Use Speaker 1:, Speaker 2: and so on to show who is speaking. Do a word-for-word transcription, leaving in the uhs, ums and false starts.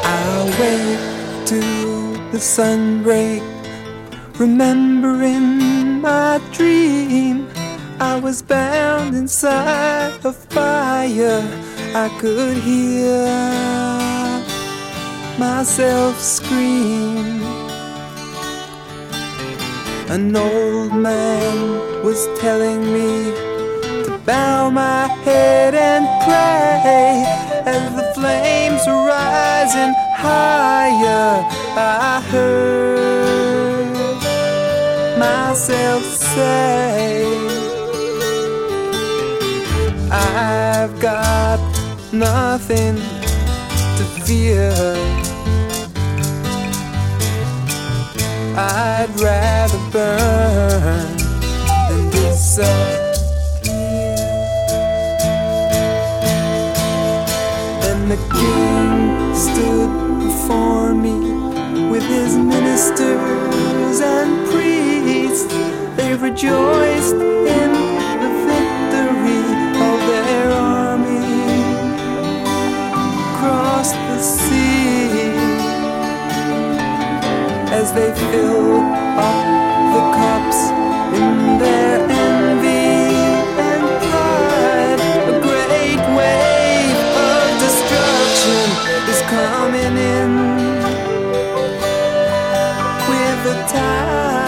Speaker 1: I'll wait till the sun break, remembering my dream. I was bound inside a fire. I could hear myself scream. An old man was telling me to bow my head and pray. As the flames were rising higher, I heard myself say, I've got nothing to fear. I'd rather burn than disappear. Then the king stood before me with his ministers and priests. They rejoiced in the victory of their army across the sea. As they fill up the cups in their envy and pride, a great wave of destruction is coming in with the tide.